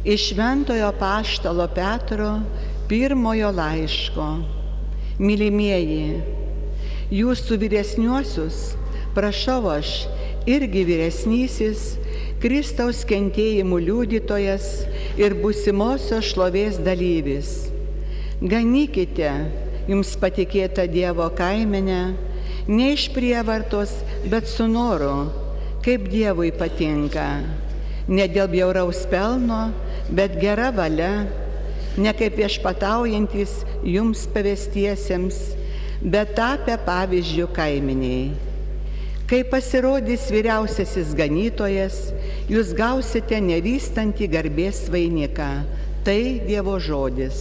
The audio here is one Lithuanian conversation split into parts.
Iš Šventojo Apaštalo Petro pirmojo laiško. Mylimieji, jūsų vyresniuosius prašau aš, irgi vyresnysis, Kristaus kentėjimų liudytojas ir būsimosios šlovės dalyvis. Ganykite jums patikėtą Dievo kaimenę, ne iš prievartos, bet su noru, kaip Dievui patinka. Ne dėl bjauraus pelno, bet gera valia, ne kaip viešpataujantys jums pavestiesiems, bet tapę pavyzdžių kaimeniai. Kai pasirodys vyriausiasis ganytojas, jūs gausite nevystantį garbės vainiką. Tai Dievo žodis.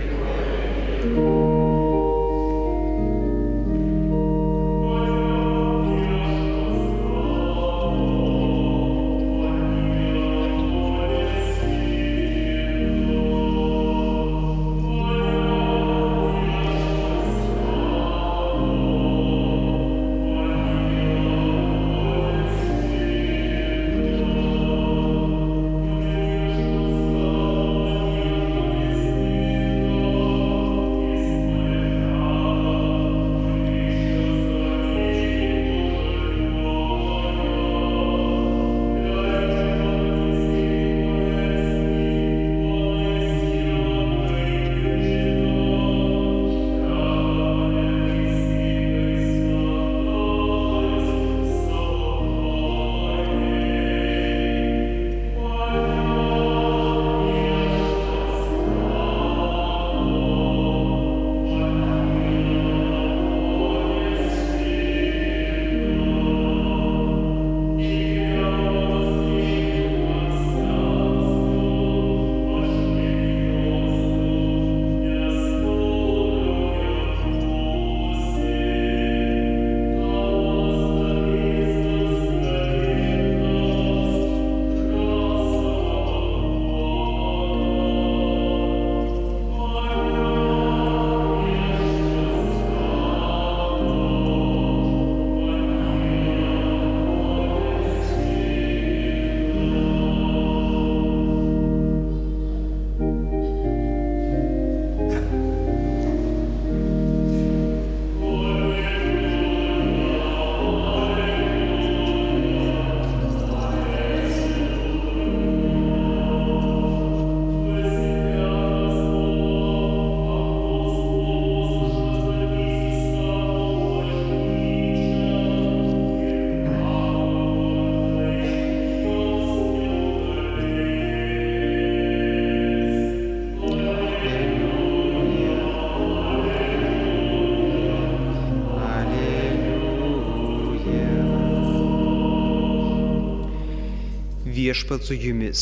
Viešpats su jumis.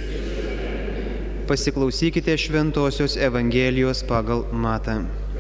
Pasiklausykite Šventosios Evangelijos pagal Matą.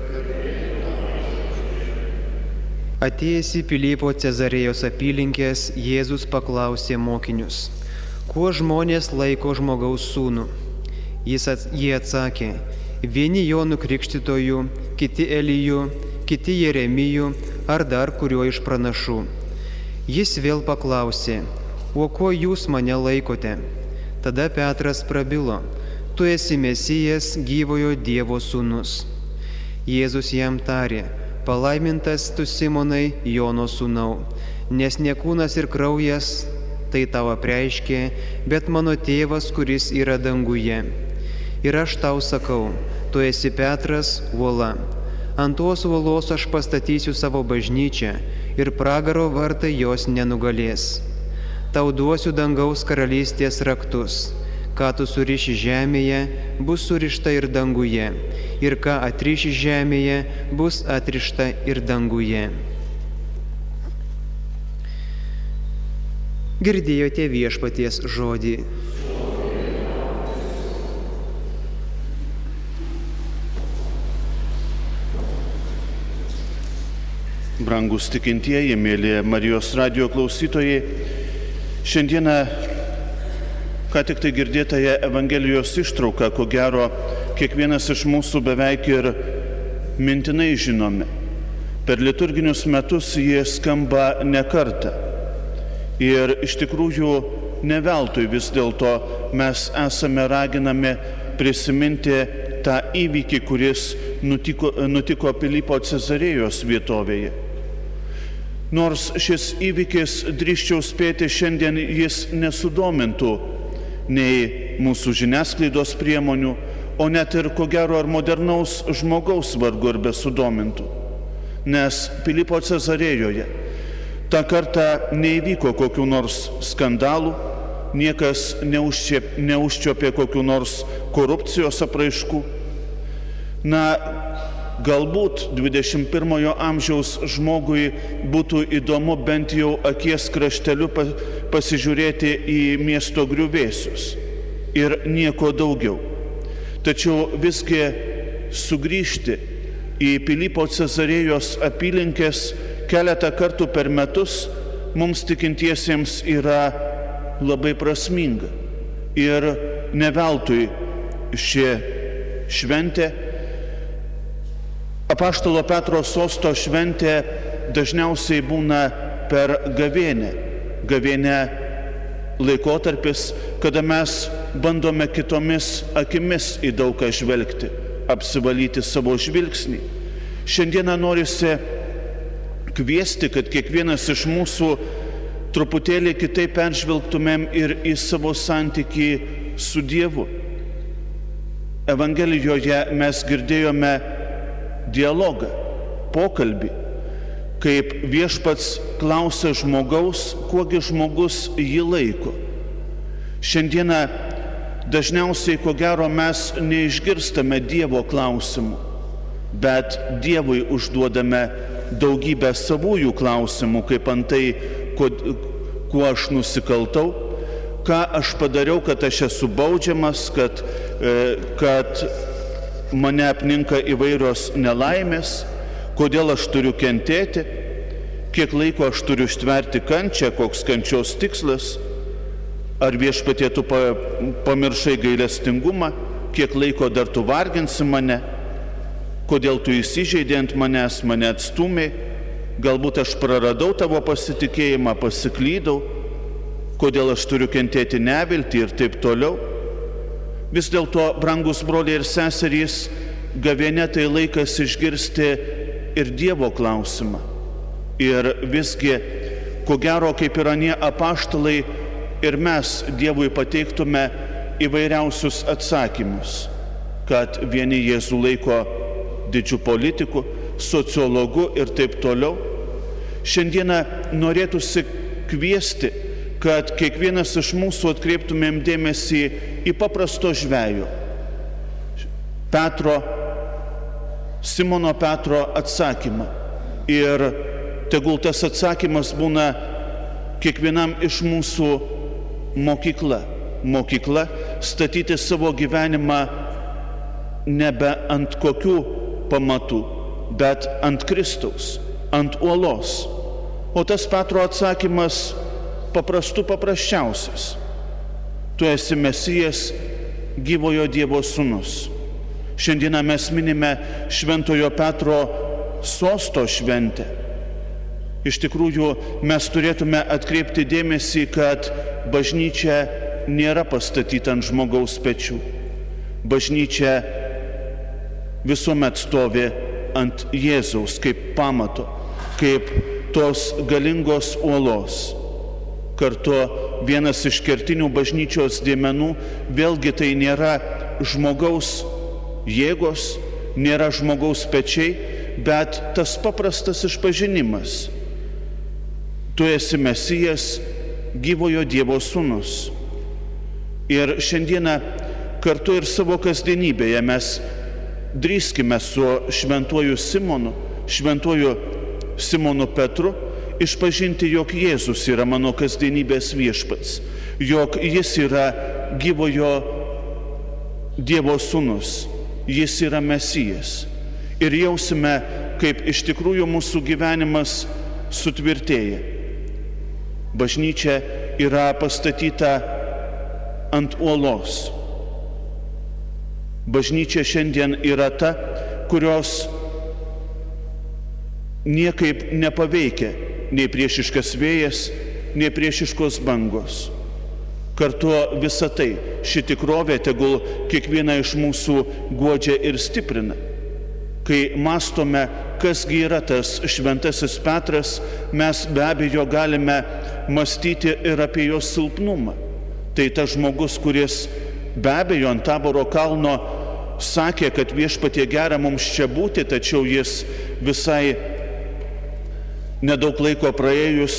Atėjęs į Pilypo Cezarėjos apylinkės, Jėzus paklausė mokinius, kuo žmonės laiko žmogaus sūnų. Jie atsakė, vieni Jonu Krikštytoju, kiti Eliju, kiti Jeremiju ar dar kuriuo iš pranašų. Jis vėl paklausė, o kuo jūs mane laikote? Tada Petras prabilo, tu esi Mesijas, gyvojo Dievo sūnus. Jėzus jam tarė, palaimintas tu Simonai, Jono sūnau, nes ne kūnas ir kraujas tai tau apreiškė, bet mano tėvas, kuris yra danguje. Ir aš tau sakau, tu esi Petras, uola. Ant tos uolos aš pastatysiu savo bažnyčią ir pragaro vartai jos nenugalės. Tau duosiu dangaus karalystės raktus. Ką tu suriši žemėje, bus surišta ir danguje, ir ką atriši žemėje, bus atrišta ir danguje. Girdėjote Viešpaties žodį. Brangus tikintieji, mėly Marijos radijo klausytojai, šiandieną ką tik tai girdėtąją Evangelijos ištrauką, ko gero, kiekvienas iš mūsų beveik ir mintinai žinome. Per liturginius metus jie skamba ne kartą. Ir iš tikrųjų ne veltui vis dėlto mes esame raginami prisiminti tą įvykį, kuris nutiko Pilypo Cezarėjos vietovėje. Nors šis įvykis, drįsčiau spėti, šiandien jis nesudomintų nei mūsų žiniasklaidos priemonių, o net ir ko gero ar modernaus žmogaus vargu ar besudomintų. Nes Pilypo Cezarėjoje tą kartą neįvyko kokių nors skandalų, niekas neužčiopė kokių nors korupcijos apraiškų. Na, galbūt 21 amžiaus žmogui būtų įdomu bent jau akies krašteliu pasižiūrėti į miesto griuvėsius ir nieko daugiau. Tačiau visgi sugrįžti į Pilypo Cezarėjos apylinkės keletą kartų per metus mums tikintiesiems yra labai prasminga. Ir ne veltui ši šventė, Apaštalo Petro sosto šventė, dažniausiai būna per gavėnią. Gavėnė laikotarpis, kada mes bandome kitomis akimis į daug ką žvelgti, apsivalyti savo žvilgsnį. Šiandieną norisi kviesti, kad kiekvienas iš mūsų truputėlį kitaip peržvelgtumėm ir į savo santykį su Dievu. Evangelijoje mes girdėjome dialogą, pokalbį, kaip viešpats klausia žmogaus, kuogi žmogus jį laiko. Šiandieną dažniausiai, ko gero, mes neišgirstame Dievo klausimų, bet Dievui užduodame daugybę savųjų klausimų, kaip antai, kuo aš nusikaltau, ką aš padariau, kad aš esu baudžiamas, kad mane apninka įvairios nelaimės, kodėl aš turiu kentėti, kiek laiko aš turiu ištverti kančią, koks kančios tikslas, ar viešpatie tu pamiršai gailestingumą, kiek laiko dar tu varginsi mane, kodėl tu įsižeidė ant manęs, mane atstūmė, galbūt aš praradau tavo pasitikėjimą, pasiklydau, kodėl aš turiu kentėti neviltį ir taip toliau. Vis dėlto, brangus broliai ir seserys, gavėnia tai laikas išgirsti ir Dievo klausimą. Ir visgi, ko gero, kaip ir anie apaštalai, ir mes Dievui pateiktume įvairiausius atsakymus, kad vieni Jėzų laiko didžiu politiku, sociologu ir taip toliau. Šiandieną norėtųsi kviesti, kad kiekvienas iš mūsų atkreiptumėm dėmesį į paprasto žvejo, Simono Petro atsakymą. Ir tegul tas atsakymas būna kiekvienam iš mūsų mokykla statyti savo gyvenimą nebe ant kokių pamatų, bet ant Kristaus, ant uolos. O tas Petro atsakymas paprasčiausias. Tu esi Mesijas, gyvojo Dievo sūnus. Šiandieną mes minime Šventojo Petro sosto šventę. Iš tikrųjų, mes turėtume atkreipti dėmesį, kad bažnyčia nėra pastatyta ant žmogaus pečių. Bažnyčia visuomet stovi ant Jėzaus kaip pamato, kaip tos galingos uolos. Kartu vienas iš kertinių bažnyčios dėmenų, vėlgi tai nėra žmogaus jėgos, nėra žmogaus pečiai, bet tas paprastas išpažinimas. Tu esi Mesijas, gyvojo Dievo sūnus. Ir šiandieną kartu ir savo kasdienybėje mes drįskime su šventuoju Simonu Petru išpažinti, jog Jėzus yra mano kasdienybės viešpats, jog jis yra gyvojo Dievo sūnus, jis yra Mesijas. Ir jausime, kaip iš tikrųjų mūsų gyvenimas sutvirtėja. Bažnyčia yra pastatyta ant uolos. Bažnyčia šiandien yra ta, kurios niekaip nepaveikia nei priešiškas vėjas, nei priešiškos bangos. Kartu visą tai, ši tikrovė tegul kiekvieną iš mūsų guodžia ir stiprina. Kai mąstome, kasgi yra tas šventasis Petras, mes be abejo galime mąstyti ir apie jo silpnumą. Tai tas žmogus, kuris be abejo ant Taboro kalno sakė, kad Viešpatie gera mums čia būti, tačiau jis visai nedaug laiko praėjus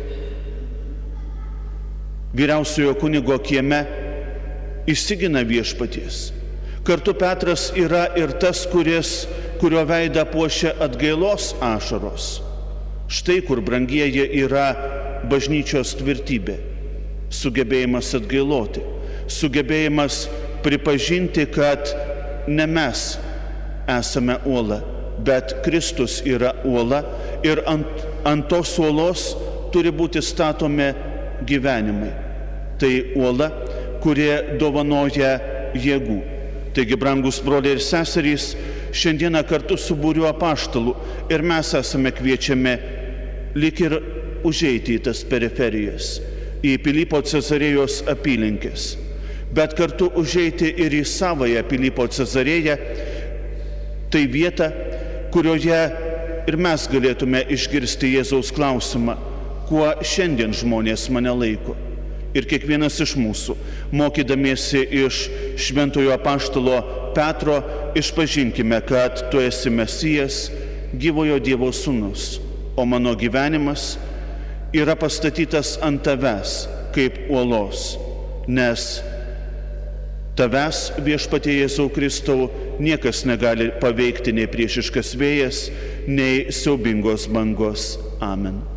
vyriausiojo kunigo kieme išsigina Viešpaties. Kartu Petras yra ir tas, kurio veidą puošia atgailos ašaros. Štai kur, brangieji, yra bažnyčios tvirtybė. Sugebėjimas atgailoti, sugebėjimas pripažinti, kad ne mes esame uola, bet Kristus yra uola ir ant tos uolos turi būti statomi gyvenimai. Tai uola, kurie dovanoja jėgų. Taigi, brangus broliai ir seserys, šiandieną kartu su būriu apaštalų ir mes esame kviečiami lyg ir užeiti į tas periferijas, į Pilypo Cezarėjos apylinkes, bet kartu užeiti ir į savąją Pilypo Cezarėją, tai vieta, kurioje ir mes galėtume išgirsti Jėzaus klausimą, kuo šiandien žmonės mane laiko. Ir kiekvienas iš mūsų, mokydamiesi iš šventojo apaštalo Petro, išpažinkime, kad tu esi Mesijas, gyvojo Dievo sūnus, o mano gyvenimas yra pastatytas ant tavęs kaip uolos, nes tavęs, Viešpatie Jėzau Kristau, niekas negali paveikti nei priešiškas vėjas, nei siaubingos bangos. Amen.